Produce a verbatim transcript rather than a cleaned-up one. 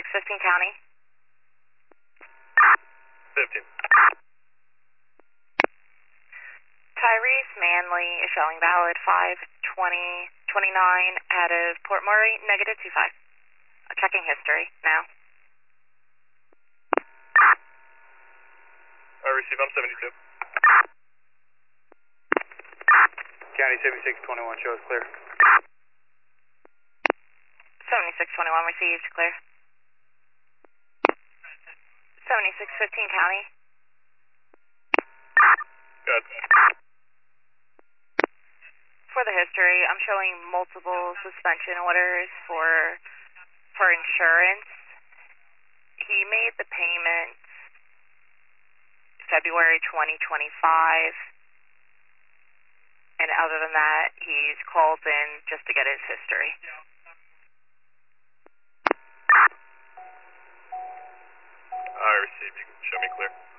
fifteen County. fifteen. Tyrese Manley is showing valid five twenty twenty-nine out of Port Murray, negative two five. Checking history now. I receive, I'm seventy-two. County seventy-six twenty-one, show us clear. seventy-six twenty-one received, clear. seventy-six fifteen County. Good. For the history, I'm showing multiple suspension orders for for insurance. He made the payment February twenty twenty-five, and other than that, he's called in just to get his history. I receive, you can show me clear.